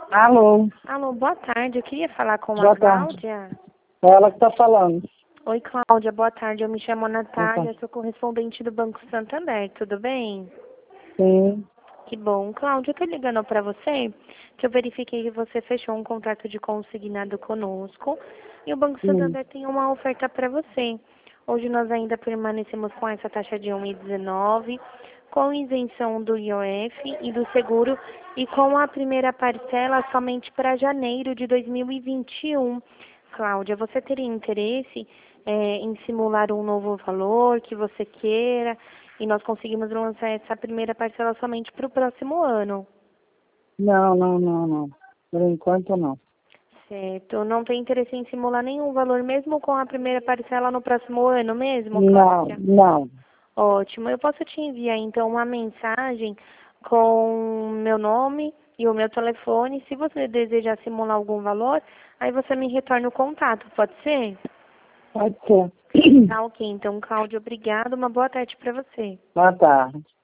Alô, Alô, boa tarde. Eu queria falar com a boa tarde. Cláudia. É ela que está falando. Oi, Cláudia, boa tarde. Eu me chamo Natália, Então, sou correspondente do Banco Santander. Tudo bem? sim, Que bom. Cláudia, eu tô ligando para você, que eu verifiquei que você fechou um contrato de consignado conosco e o Banco sim. Santander tem uma oferta para você. Hoje nós ainda permanecemos com essa taxa de 1,19, com isenção do IOF e do seguro e com a primeira parcela somente para janeiro de 2021. Cláudia, você teria interesse em simular um novo valor que você queira? E nós conseguimos lançar essa primeira parcela somente para o próximo ano. Não, não, não, não. Por enquanto não. Certo. Não tem interesse em simular nenhum valor, mesmo com a primeira parcela no próximo ano mesmo, Não, Cláudia? não. Ótimo. Eu posso te enviar, então, uma mensagem com meu nome e o meu telefone. Se você desejar simular algum valor, aí você me retorna o contato, pode ser? Pode ser. Tá ok. Então, Cláudia, obrigada. Uma boa tarde para você. Boa tarde.